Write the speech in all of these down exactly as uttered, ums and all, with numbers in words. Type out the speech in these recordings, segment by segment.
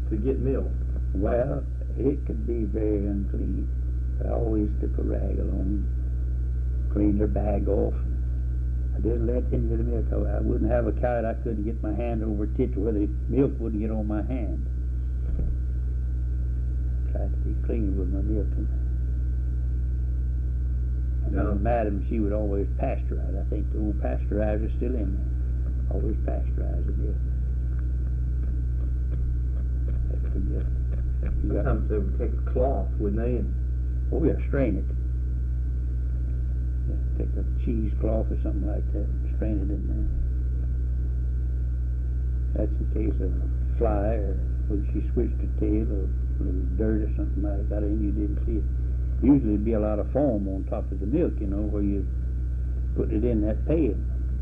to get milk? Well, it could be very unclean. I always took a rag along, cleaned her bag off. I didn't let any of the milk out. I wouldn't have a cow that I couldn't get my hand over tit where the milk wouldn't get on my hand. Tried to be clean with my milking. And then Yeah. madam, she would always pasteurize. I think the old pasteurizer is still in there. Always pasteurizing milk. That's the milk. You got- Sometimes they would take a cloth, wouldn't they? And Oh, yeah, strain it. Yeah, take a cheesecloth or something like that, and strain it in there. That's in case of a fly or when she switched her tail or a little dirt or something like that, and you didn't see it. Usually it'd be a lot of foam on top of the milk, you know, where you put it in that pail.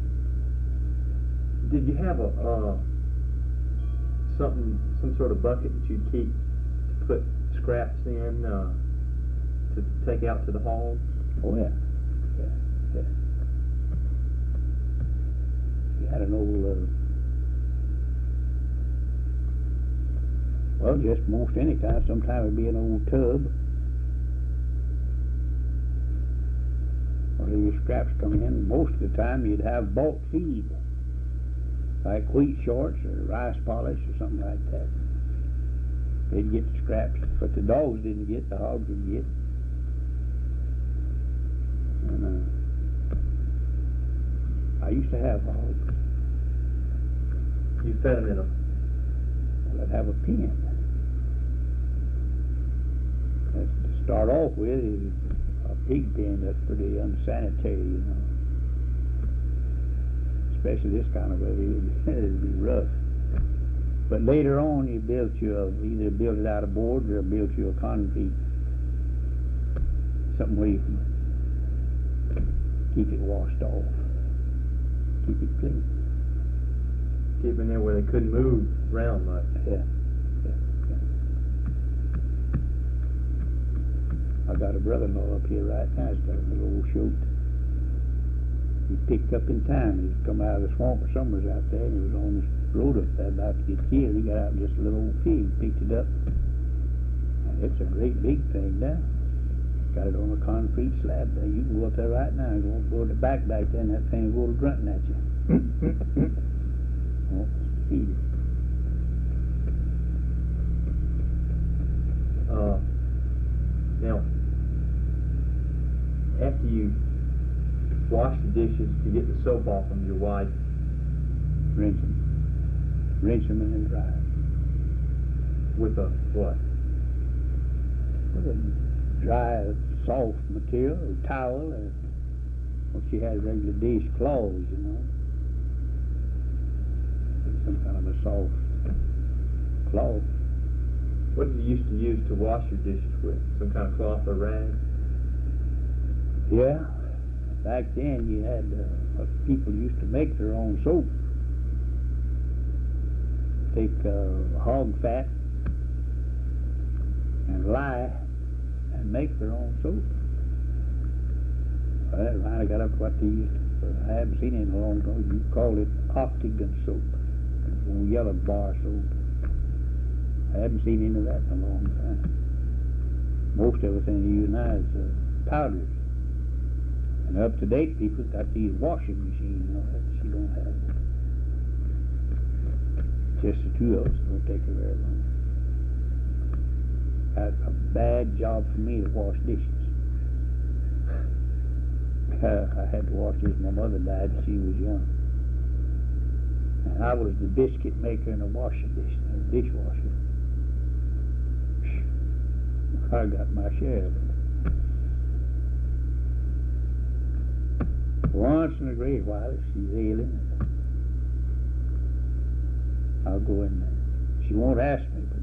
did you have a uh, something, some sort of bucket that you'd keep to put scraps in uh, to take out to the hog? Oh, yeah. Yeah, yeah. You had an old, uh, well, just most any time. Sometimes it'd be an old tub. Or your scraps come in. Most of the time you'd have bulk feed, like wheat shorts or rice polish or something like that. They'd get the scraps, but the dogs didn't get, the hogs would get. And uh, I used to have hogs. You fed them in a Well, I'd have a pen. That's to start off with is a pig pen. That's pretty unsanitary, you know. Especially this kind of weather, it'd, it'd be rough. But later on, you built you a, either built it out of boards or built you a concrete, something where you can keep it washed off, keep it clean. keep them there where they couldn't move around much. Yeah, yeah, yeah. I got a brother-in-law up here right now. He's got a little old shoot. He picked up in time. He'd come out of the swamp or somewhere out there, and he was on this road up there about to get killed. He got out with just a little old pig, picked it up. And it's a great big thing now. Got it on a concrete slab there. You can go up there right now and go, go to the back back there, and that thing will go to grunting at you. Oh, feed it. Uh, now, after you wash the dishes to get the soap off them, your wife, Rinse them. Rinse them and then dry them. with a what? With a dry, soft material, a towel, or well, she has regular dish cloths, you know. Some kind of a soft cloth. What did you used to use to wash your dishes with? Some kind of cloth or rag? Yeah. Back then you had, uh, people used to make their own soap. Take uh, hog fat and lye and make their own soap. Well, that finally got up to what they used to, I haven't seen it in a long time. You call it octagon soap, old yellow bar soap. I haven't seen any of that in a long time. Most everything you use now is uh, powders. And up-to-date people got these washing machines, you know, that she don't have. Just the two of us, it don't take her very long. That's a bad job for me to wash dishes. Uh, I had to wash dishes. My mother died when she was young. And I was the biscuit maker and the washing dish, the dishwasher. I got my share of it. Once in a great while, if she's ailing, I'll go in there. She won't ask me, but